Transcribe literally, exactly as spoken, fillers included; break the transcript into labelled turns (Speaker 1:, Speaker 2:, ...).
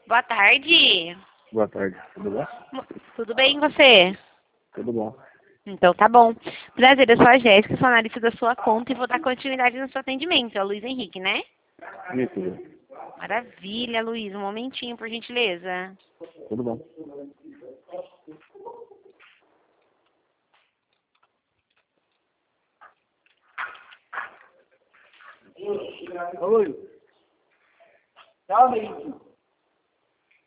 Speaker 1: Boa tarde.
Speaker 2: Boa tarde, tudo bom?
Speaker 1: Tudo bem com você?
Speaker 2: Tudo bom.
Speaker 1: Então tá bom. Prazer, eu sou a Jéssica, sou analista da sua conta e vou dar continuidade no seu atendimento. É o Luiz Henrique, né?
Speaker 2: Isso,
Speaker 1: Maravilha, Luiz. Um momentinho, por gentileza.
Speaker 2: tudo bom. Oi. Calma aí.